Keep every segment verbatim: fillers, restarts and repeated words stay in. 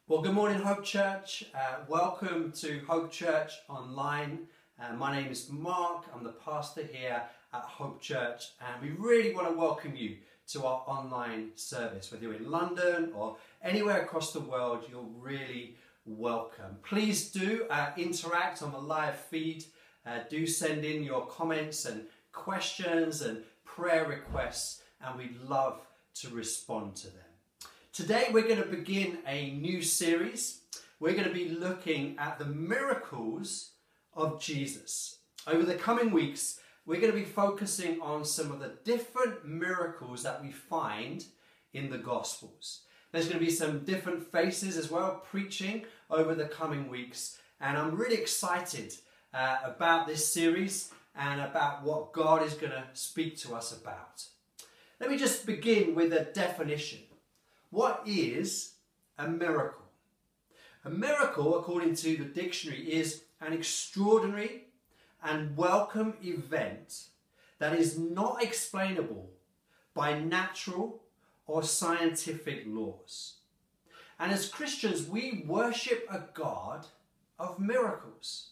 Well, good morning, Hope Church. Uh, welcome to Hope Church Online. Uh, my name is Mark. I'm the pastor here at Hope Church, and we really want to welcome you to our online service. Whether you're in London or anywhere across the world, you're really welcome. Please do uh, interact on the live feed. Uh, do send in your comments and questions and prayer requests, and we'd love to respond to them. Today we're going to begin a new series. We're going to be looking at the miracles of Jesus. Over the coming weeks, we're going to be focusing on some of the different miracles that we find in the Gospels. There's going to be some different faces as well preaching over the coming weeks, and I'm really excited uh, about this series and about what God is going to speak to us about. Let me just begin with a definition. What is a miracle? A miracle, according to the dictionary, is an extraordinary and welcome event that is not explainable by natural or scientific laws. And as Christians, we worship a God of miracles.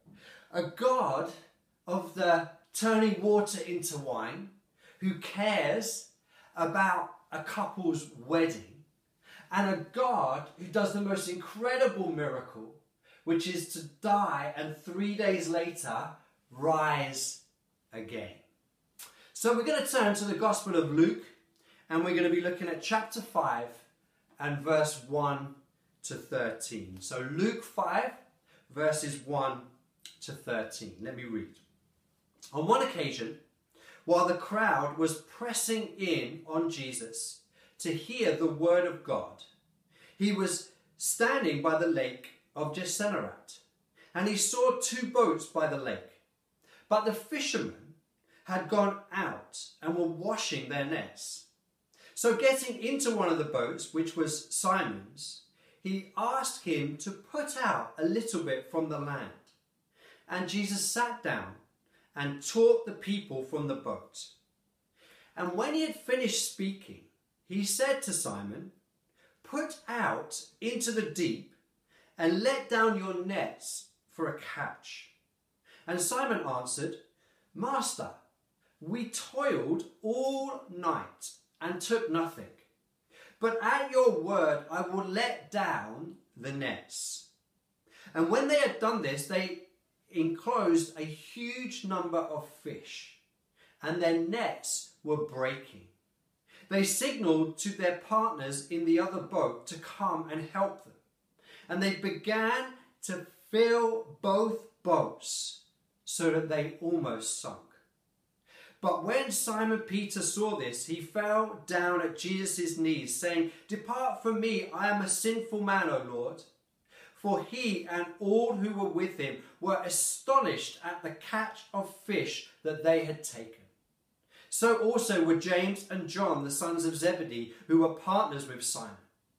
A God of the turning water into wine, who cares about a couple's wedding, and a God who does the most incredible miracle, which is to die and three days later rise again. So we're going to turn to the Gospel of Luke, and we're going to be looking at chapter five and verse one to thirteen. So Luke five, verses one to thirteen. Let me read. On one occasion, while the crowd was pressing in on Jesus to hear the word of God, he was standing by the lake of Gennesaret, and he saw two boats by the lake. But the fishermen had gone out and were washing their nets. So getting into one of the boats, which was Simon's, he asked him to put out a little bit from the land. And Jesus sat down and taught the people from the boat. And when he had finished speaking, he said to Simon, "Put out into the deep and let down your nets for a catch." And Simon answered, "Master, we toiled all night and took nothing. But at your word I will let down the nets." And when they had done this, they enclosed a huge number of fish, and their nets were breaking. They signaled to their partners in the other boat to come and help them, and they began to fill both boats so that they almost sunk. But when Simon Peter saw this, he fell down at Jesus' knees, saying, "Depart from me, I am a sinful man, O Lord." For he and all who were with him were astonished at the catch of fish that they had taken. So also were James and John, the sons of Zebedee, who were partners with Simon.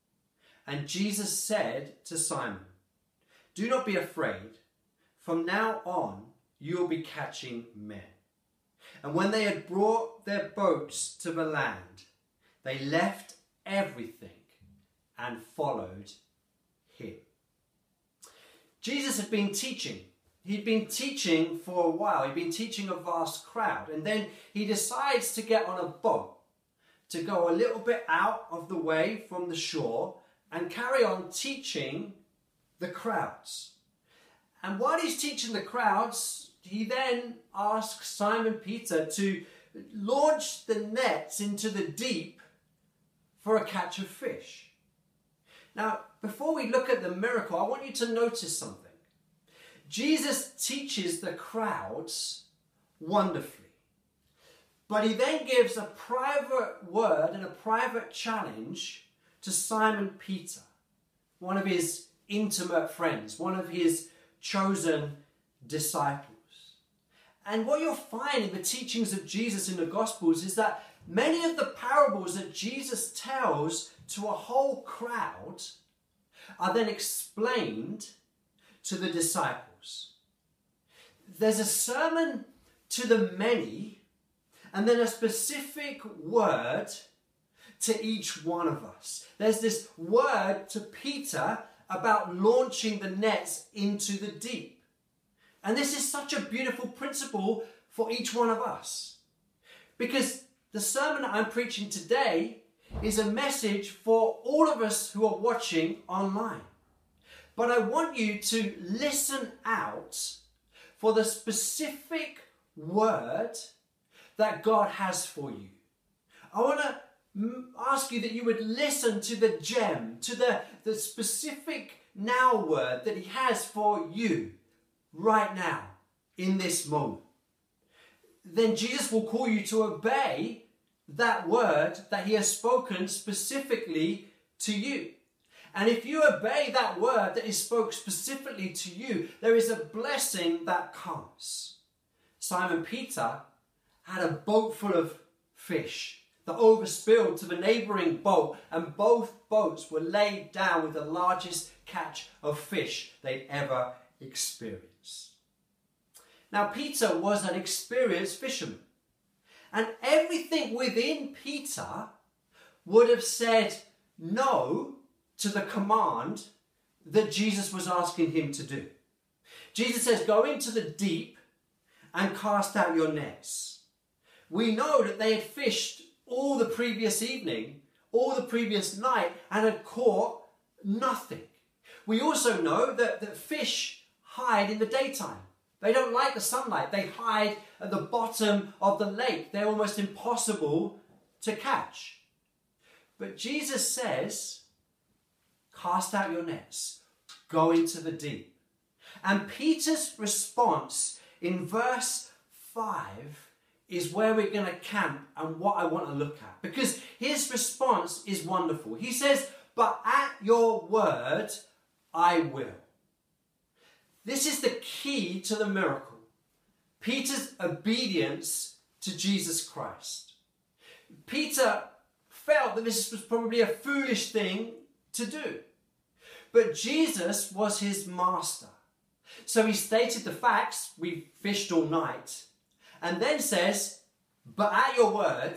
And Jesus said to Simon, "Do not be afraid. From now on you will be catching men." And when they had brought their boats to the land, they left everything and followed him. Jesus had been teaching. He'd been teaching for a while. He'd been teaching a vast crowd. And then he decides to get on a boat to go a little bit out of the way from the shore and carry on teaching the crowds. And while he's teaching the crowds, he then asks Simon Peter to launch the nets into the deep for a catch of fish. Now, before we look at the miracle, I want you to notice something. Jesus teaches the crowds wonderfully, but he then gives a private word and a private challenge to Simon Peter, one of his intimate friends, one of his chosen disciples. And what you'll find in the teachings of Jesus in the Gospels is that many of the parables that Jesus tells to a whole crowd are then explained to the disciples. There's a sermon to the many, and then a specific word to each one of us. There's this word to Peter about launching the nets into the deep. And this is such a beautiful principle for each one of us. Because the sermon that I'm preaching today is a message for all of us who are watching online. But I want you to listen out for the specific word that God has for you. I want to ask you that you would listen to the gem, to the, the specific now word that he has for you right now in this moment. Then Jesus will call you to obey that word that he has spoken specifically to you. And if you obey that word that is spoke specifically to you, there is a blessing that comes. Simon Peter had a boat full of fish that overspilled to the neighboring boat, and both boats were laid down with the largest catch of fish they'd ever experienced. Now, Peter was an experienced fisherman, and everything within Peter would have said no to the command that Jesus was asking him to do. Jesus says, go into the deep and cast out your nets. We know that they had fished all the previous evening, all the previous night, and had caught nothing. We also know that, that fish hide in the daytime. They don't like the sunlight. They hide at the bottom of the lake. They're almost impossible to catch. But Jesus says, cast out your nets, go into the deep. And Peter's response in verse five is where we're going to camp and what I want to look at. Because his response is wonderful. He says, but at your word, I will. This is the key to the miracle. Peter's obedience to Jesus Christ. Peter felt that this was probably a foolish thing to do. But Jesus was his master. So he stated the facts, we fished all night, and then says, but at your word,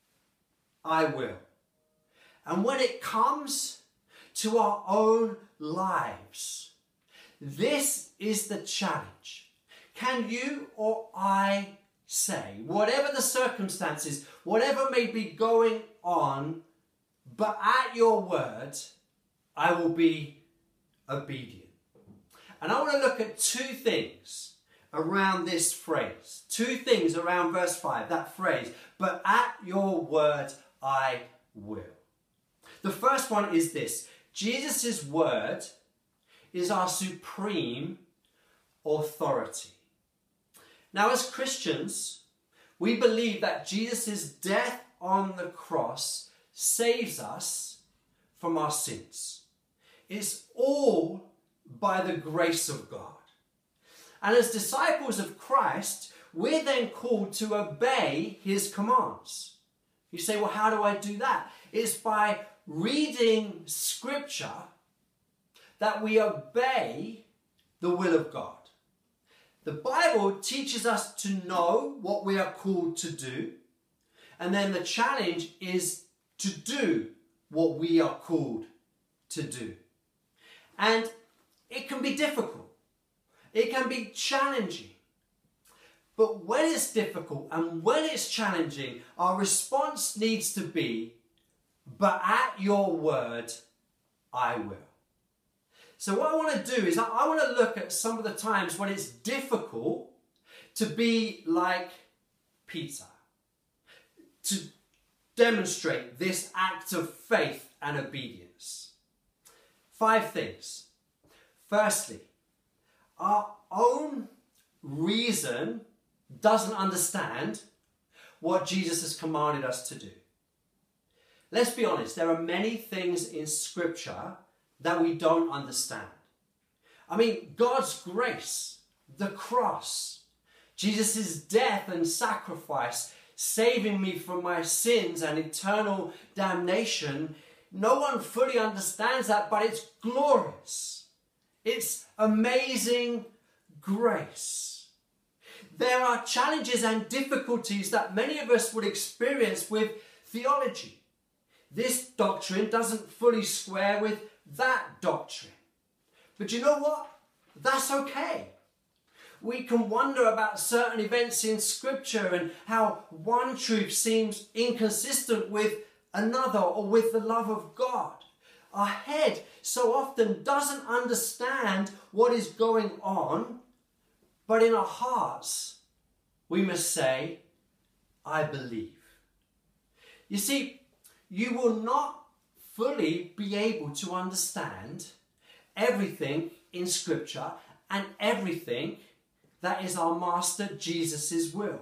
I will. And when it comes to our own lives, this is the challenge. Can you or I say, whatever the circumstances, whatever may be going on, but at your word, I will be obedient. And I want to look at two things around this phrase. Two things around verse five, that phrase, but at your word, I will. The first one is this. Jesus' word is our supreme authority. Now, as Christians, we believe that Jesus' death on the cross saves us from our sins. It's all by the grace of God. And as disciples of Christ, we're then called to obey his commands. You say, well, how do I do that? It's by reading scripture that we obey the will of God. The Bible teaches us to know what we are called to do. And then the challenge is to do what we are called to do. And it can be difficult. It can be challenging. But when it's difficult and when it's challenging, our response needs to be, but at your word, I will. So what I want to do is I, I want to look at some of the times when it's difficult to be like Peter, to demonstrate this act of faith and obedience. Five things. Firstly, our own reason doesn't understand what Jesus has commanded us to do. Let's be honest, there are many things in Scripture that we don't understand. I mean, God's grace, the cross, Jesus' death and sacrifice, saving me from my sins and eternal damnation. No one fully understands that, but it's glorious. It's amazing grace. There are challenges and difficulties that many of us would experience with theology. this doctrine doesn't fully square with that doctrine. But you know what? That's okay. We can wonder about certain events in Scripture and how one truth seems inconsistent with another or with the love of God. Our head so often doesn't understand what is going on, but in our hearts, we must say, I believe. You see, you will not fully be able to understand everything in Scripture and everything that is our Master Jesus' will.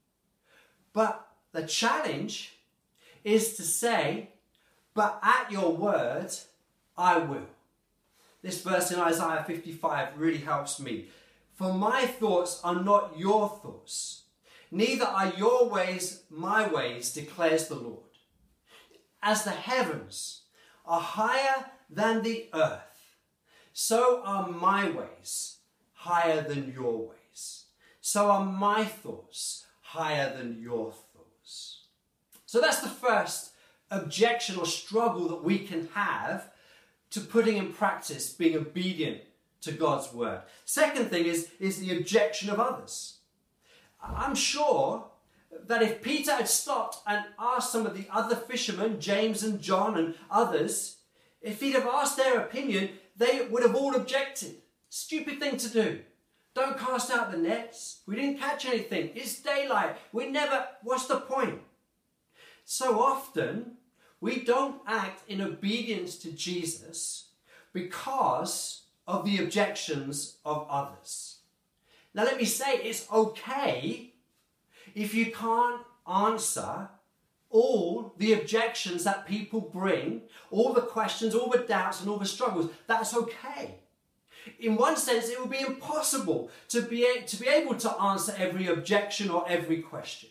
But the challenge is to say, but at your word, I will. This verse in Isaiah fifty-five really helps me. For my thoughts are not your thoughts, neither are your ways my ways, declares the Lord. As the heavens are higher than the earth, so are my ways higher than your ways. So are my thoughts higher than your thoughts. So that's the first objection or struggle that we can have to putting in practice being obedient to God's word. Second thing is, is the objection of others. I'm sure that if Peter had stopped and asked some of the other fishermen, James and John and others, if he'd have asked their opinion, they would have all objected. Stupid thing to do. Don't cast out the nets. We didn't catch anything. It's daylight. We never, what's the point? So often, we don't act in obedience to Jesus because of the objections of others. Now let me say, it's okay if you can't answer all the objections that people bring, all the questions, all the doubts and all the struggles. That's okay. In one sense, it would be impossible to be, to be able to answer every objection or every question.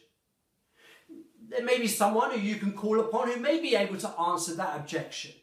There may be someone who you can call upon who may be able to answer that objection.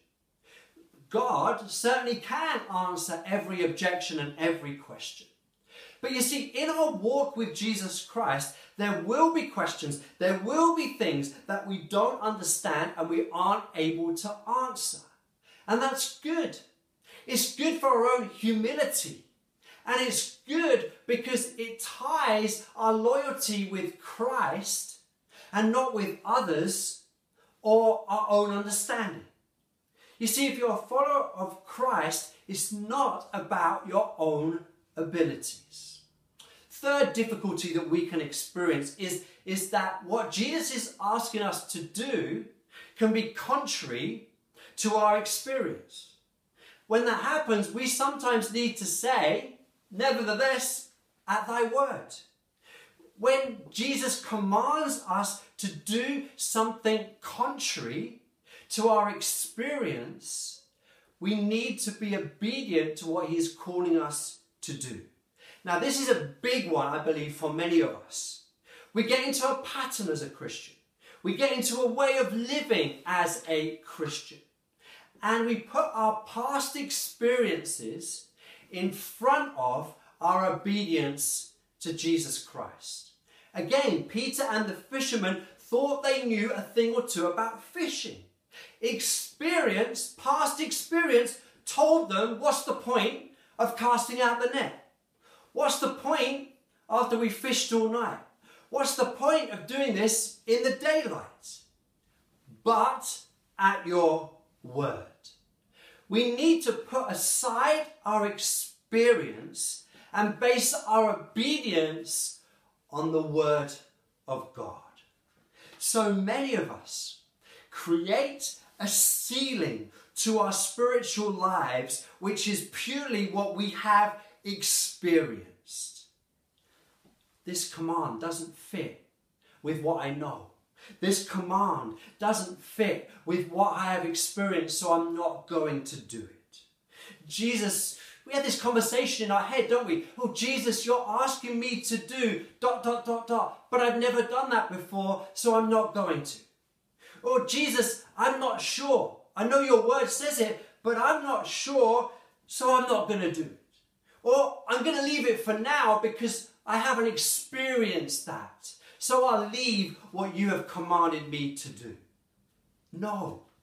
God certainly can answer every objection and every question. But you see, in our walk with Jesus Christ, there will be questions, there will be things that we don't understand and we aren't able to answer. And that's good. It's good for our own humility. And it's good because it ties our loyalty with Christ and not with others or our own understanding. You see, if you're a follower of Christ, it's not about your own abilities. Third difficulty that we can experience is, is that what Jesus is asking us to do can be contrary to our experience. When that happens, we sometimes need to say, nevertheless, at thy word. When Jesus commands us to do something contrary to our experience, we need to be obedient to what he is calling us to do. Now, this is a big one, I believe, for many of us. We get into a pattern as a Christian. We get into a way of living as a Christian. And we put our past experiences in front of our obedience to Jesus Christ. Again, Peter and the fishermen thought they knew a thing or two about fishing. Experience, past experience, told them, what's the point of casting out the net? What's the point after we fished all night? What's the point of doing this in the daylight? But at your word. We need to put aside our experience and base our obedience on the word of God. So many of us create a ceiling to our spiritual lives, which is purely what we have experienced. This command doesn't fit with what I know. This command doesn't fit with what I have experienced, so I'm not going to do it. Jesus, we had this conversation in our head, don't we? Oh, Jesus, you're asking me to do dot, dot, dot, dot, but I've never done that before, so I'm not going to. Oh, Jesus, I'm not sure. I know your word says it, but I'm not sure, so I'm not going to do it. Or I'm going to leave it for now because I haven't experienced that. So I'll leave what you have commanded me to do. No,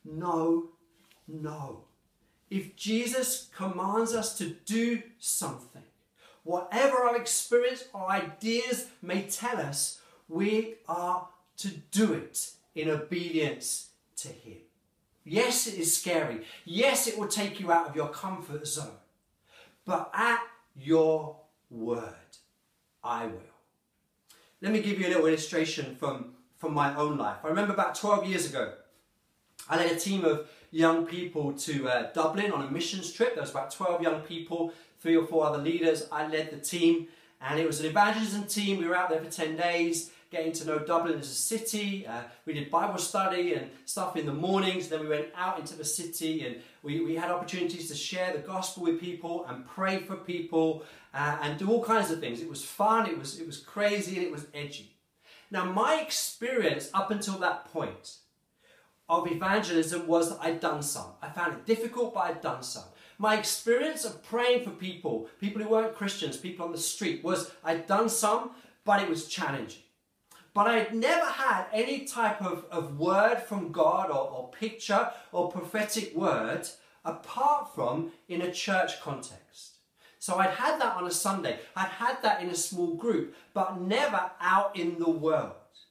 no, no. If Jesus commands us to do something, whatever our experience or ideas may tell us, we are to do it in obedience to him. Yes, it is scary. Yes, it will take you out of your comfort zone. But at your word, I will. Let me give you a little illustration from, from my own life. I remember about twelve years ago, I led a team of young people to uh, Dublin on a missions trip. There was about twelve young people, three or four other leaders. I led the team, and it was an evangelism team. We were out there for ten days, getting to know Dublin as a city. Uh, we did Bible study and stuff in the mornings. Then we went out into the city, and we, we had opportunities to share the gospel with people and pray for people uh, and do all kinds of things. It was fun, it was, it was crazy, and it was edgy. Now, my experience up until that point of evangelism was that I'd done some. I found it difficult, but I'd done some. My experience of praying for people, people who weren't Christians, people on the street, was I'd done some, but it was challenging. But I'd never had any type of, of word from God or, or picture or prophetic word apart from in a church context. So I'd had that on a Sunday. I'd had that in a small group, but never out in the world.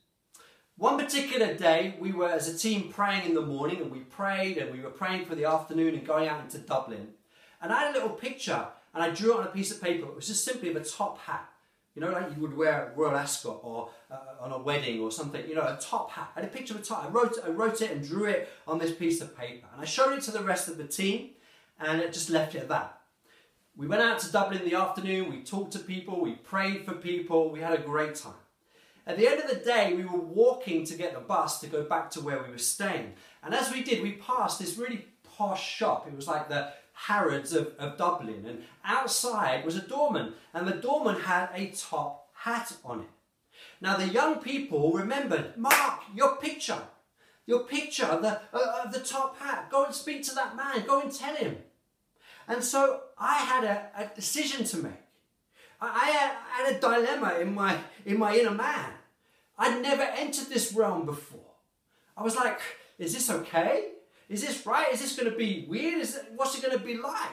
One particular day, we were as a team praying in the morning, and we prayed and we were praying for the afternoon and going out into Dublin. And I had a little picture, and I drew it on a piece of paper. It was just simply of a top hat. You know, like you would wear at Royal Ascot or uh, on a wedding or something, you know, a top hat. I had a picture of a top. I wrote, I wrote it and drew it on this piece of paper. And I showed it to the rest of the team, and it just left it at that. We went out to Dublin in the afternoon. We talked to people. We prayed for people. We had a great time. At the end of the day, we were walking to get the bus to go back to where we were staying. And as we did, we passed this really posh shop. It was like the Harrods of, of Dublin, and outside was a doorman, and the doorman had a top hat on it. Now the young people remembered, Mark, your picture, your picture of the, uh, the top hat, go and speak to that man, go and tell him. And so I had a, a decision to make. I, I, had, I had a dilemma in my, in my inner man. I'd never entered this realm before. I was like, is this okay? Is this right? Is this going to be weird? Is it, what's it going to be like?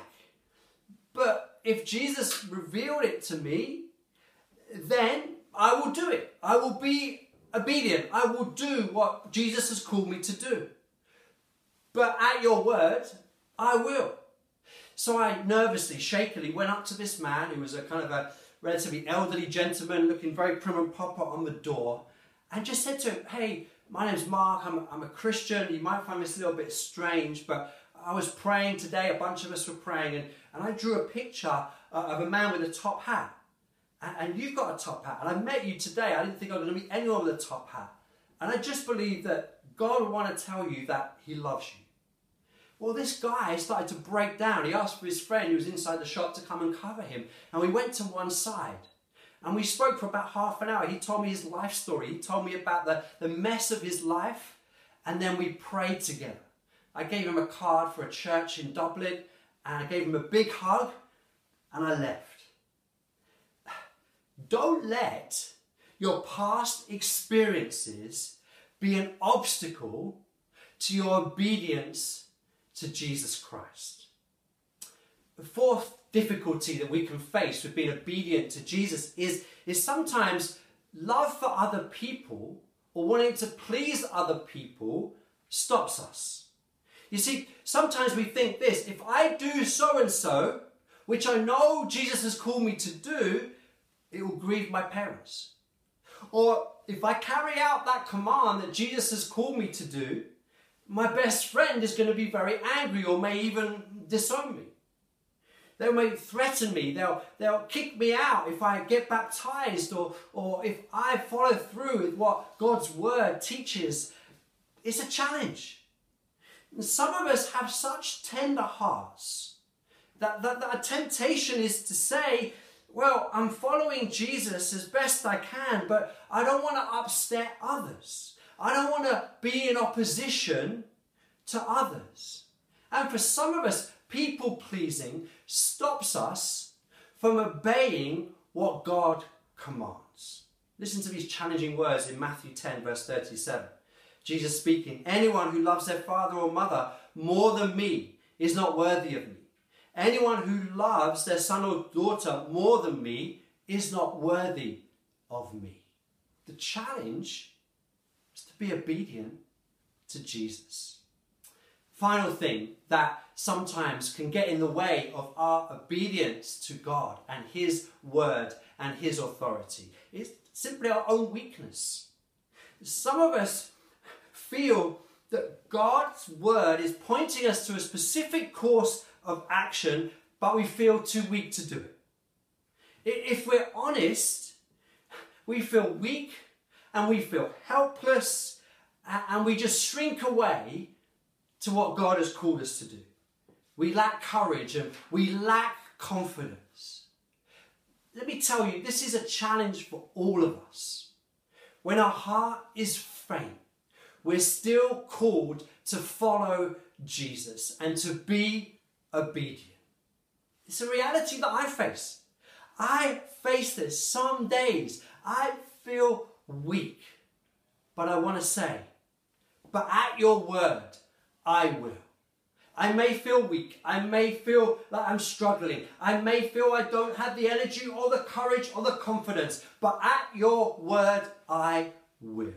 But if Jesus revealed it to me, then I will do it. I will be obedient. I will do what Jesus has called me to do. But at your word, I will. So I nervously, shakily went up to this man who was a kind of a relatively elderly gentleman looking very prim and proper on the door, and just said to him, hey, my name's Mark, I'm, I'm a Christian. You might find this a little bit strange, but I was praying today, a bunch of us were praying, and, and I drew a picture uh, of a man with a top hat. And, and you've got a top hat, and I met you today. I didn't think I was going to meet anyone with a top hat. And I just believe that God would want to tell you that he loves you. Well, this guy started to break down. He asked for his friend who was inside the shop to come and cover him. And we went to one side. And we spoke for about half an hour. He told me his life story. He told me about the, the mess of his life. And then we prayed together. I gave him a card for a church in Dublin. And I gave him a big hug. And I left. Don't let your past experiences be an obstacle to your obedience to Jesus Christ. The fourth difficulty that we can face with being obedient to Jesus is, is sometimes love for other people or wanting to please other people stops us. You see, sometimes we think this, if I do so-and-so, which I know Jesus has called me to do, it will grieve my parents. Or if I carry out that command that Jesus has called me to do, my best friend is going to be very angry or may even disown me. They may threaten me. They'll, they'll kick me out if I get baptized or, or if I follow through with what God's word teaches. It's a challenge. And some of us have such tender hearts that, that, that a temptation is to say, well, I'm following Jesus as best I can, but I don't want to upset others. I don't want to be in opposition to others. And for some of us, people-pleasing stops us from obeying what God commands. Listen to these challenging words in Matthew ten, verse thirty-seven. Jesus speaking, anyone who loves their father or mother more than me is not worthy of me. Anyone who loves their son or daughter more than me is not worthy of me. The challenge is to be obedient to Jesus. Final thing that sometimes can get in the way of our obedience to God and his word and his authority is simply our own weakness. Some of us feel that God's word is pointing us to a specific course of action, but we feel too weak to do it. If we're honest, we feel weak and we feel helpless and we just shrink away to what God has called us to do. We lack courage and we lack confidence. Let me tell you, this is a challenge for all of us. When our heart is faint, we're still called to follow Jesus and to be obedient. It's a reality that I face. I face this some days. I feel weak. But I want to say, but at your word, I will. I may feel weak. I may feel like I'm struggling. I may feel I don't have the energy or the courage or the confidence. But at your word, I will.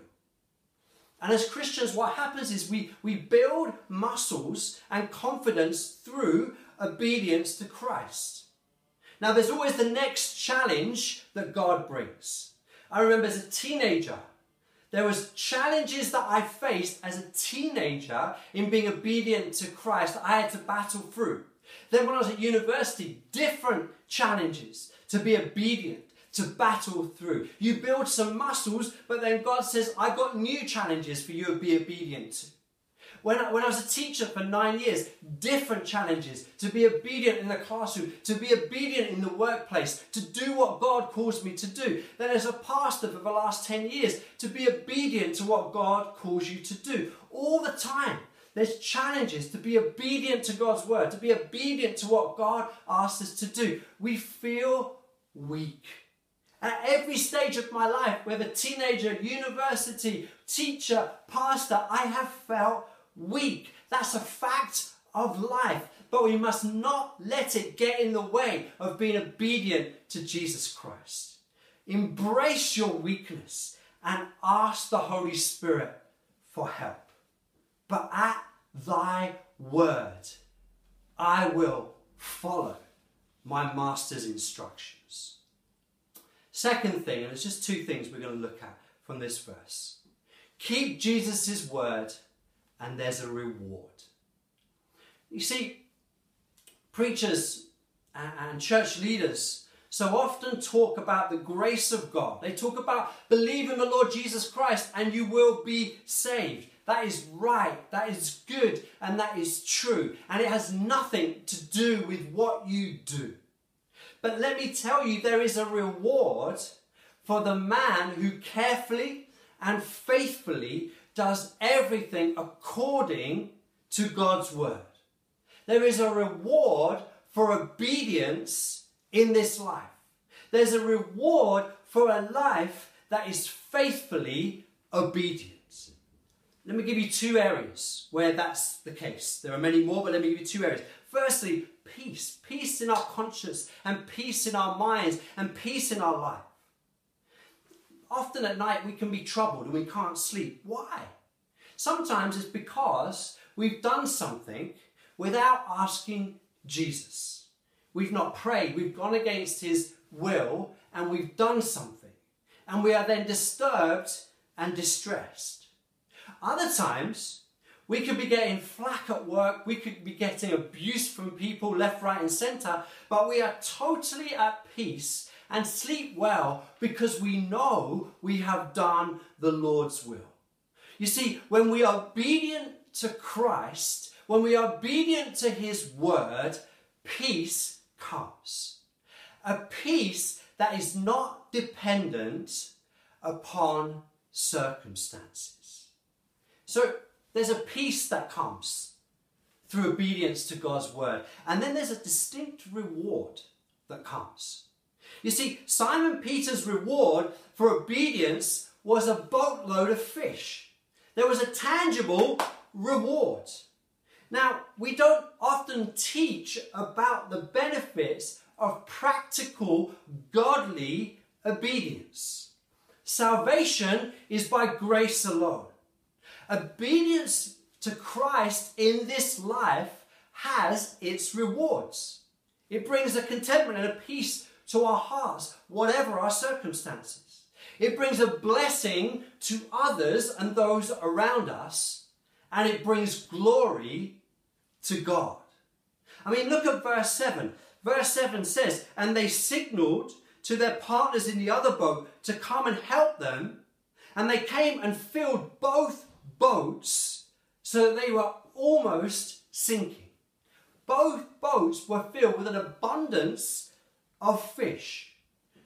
And as Christians, what happens is we, we build muscles and confidence through obedience to Christ. Now, there's always the next challenge that God brings. I remember as a teenager, there was challenges that I faced as a teenager in being obedient to Christ that I had to battle through. Then when I was at university, different challenges to be obedient, to battle through. You build some muscles, but then God says, I've got new challenges for you to be obedient to. When I, when I was a teacher for nine years, different challenges to be obedient in the classroom, to be obedient in the workplace, to do what God calls me to do. Then as a pastor for the last ten years, to be obedient to what God calls you to do. All the time, there's challenges to be obedient to God's word, to be obedient to what God asks us to do. We feel weak. At every stage of my life, whether teenager, university, teacher, pastor, I have felt weak. That's a fact of life. But we must not let it get in the way of being obedient to Jesus Christ. Embrace your weakness and ask the Holy Spirit for help. But at thy word, I will follow my master's instructions. Second thing, and it's just two things we're going to look at from this verse. Keep Jesus' word and there's a reward. You see, preachers and church leaders so often talk about the grace of God. They talk about believe in the Lord Jesus Christ and you will be saved. That is right, that is good, and that is true. And it has nothing to do with what you do. But let me tell you, there is a reward for the man who carefully and faithfully does everything according to God's word. There is a reward for obedience in this life. There's a reward for a life that is faithfully obedient. Let me give you two areas where that's the case. There are many more, but let me give you two areas. Firstly, peace. Peace in our conscience and peace in our minds and peace in our life. Often at night we can be troubled and we can't sleep. Why? Sometimes it's because we've done something without asking Jesus. We've not prayed. We've gone against his will and we've done something. And we are then disturbed and distressed. Other times, we could be getting flack at work, we could be getting abuse from people left, right and centre, but we are totally at peace and sleep well because we know we have done the Lord's will. You see, when we are obedient to Christ, when we are obedient to his word, peace comes. A peace that is not dependent upon circumstances. So there's a peace that comes through obedience to God's word. And then there's a distinct reward that comes. You see, Simon Peter's reward for obedience was a boatload of fish. There was a tangible reward. Now, we don't often teach about the benefits of practical, godly obedience. Salvation is by grace alone. Obedience to Christ in this life has its rewards. It brings a contentment and a peace to our hearts, whatever our circumstances. It brings a blessing to others and those around us, and it brings glory to God. I mean, look at verse seven. Verse seven says, and they signaled to their partners in the other boat to come and help them, and they came and filled both boats so that they were almost sinking. Both boats were filled with an abundance of fish.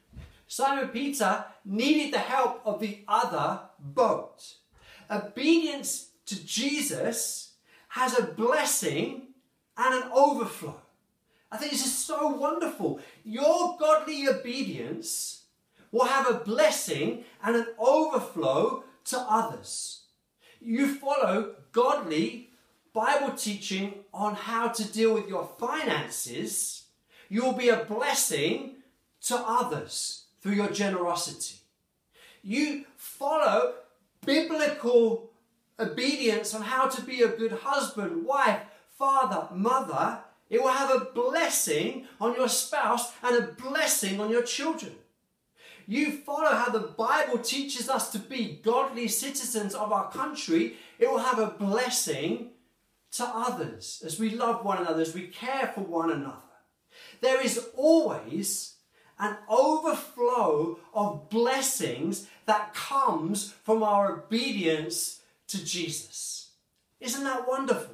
Simon Peter needed the help of the other boat. Obedience to Jesus has a blessing and an overflow. I think this is so wonderful. Your godly obedience will have a blessing and an overflow to others. You follow godly Bible teaching on how to deal with your finances, you will be a blessing to others through your generosity. You follow biblical obedience on how to be a good husband, wife, father, mother. It will have a blessing on your spouse and a blessing on your children. You follow how the Bible teaches us to be godly citizens of our country. It will have a blessing to others as we love one another, as we care for one another. There is always an overflow of blessings that comes from our obedience to Jesus. Isn't that wonderful?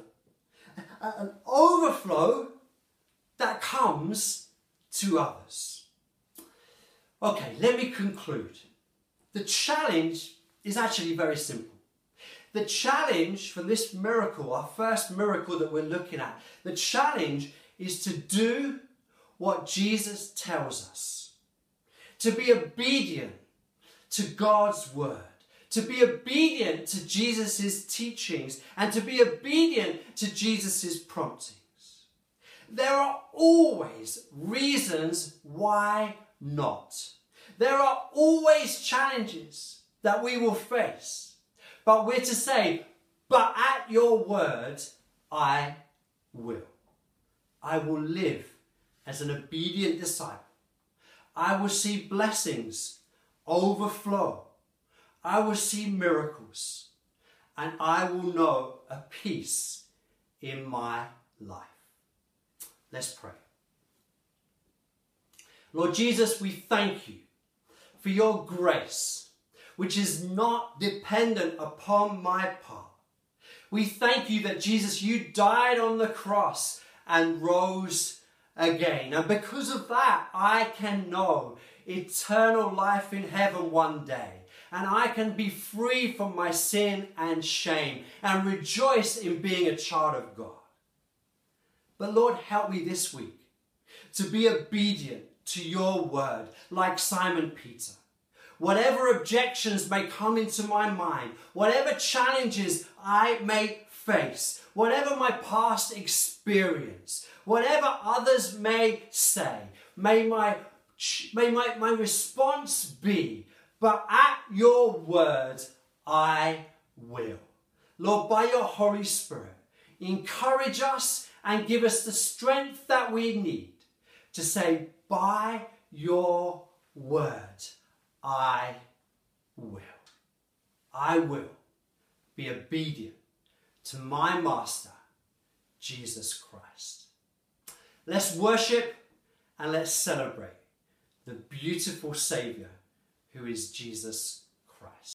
An overflow that comes to others. Okay, let me conclude. The challenge is actually very simple. The challenge from this miracle, our first miracle that we're looking at, the challenge is to do what Jesus tells us. To be obedient to God's word. To be obedient to Jesus' teachings. And to be obedient to Jesus' promptings. There are always reasons why not. There are always challenges that we will face. But we're to say, but at your word, I will. I will live as an obedient disciple. I will see blessings overflow. I will see miracles. And I will know a peace in my life. Let's pray. Lord Jesus, we thank you for your grace, which is not dependent upon my part. We thank you that, Jesus, you died on the cross and rose again. And because of that, I can know eternal life in heaven one day. And I can be free from my sin and shame and rejoice in being a child of God. But Lord, help me this week to be obedient to your word, like Simon Peter. Whatever objections may come into my mind, whatever challenges I may face, whatever my past experience, whatever others may say, may my, may my, my response be, but at your word I will. Lord, by your Holy Spirit, encourage us and give us the strength that we need to say, by your word, I will. I will be obedient to my Master, Jesus Christ. Let's worship and let's celebrate the beautiful Saviour who is Jesus Christ.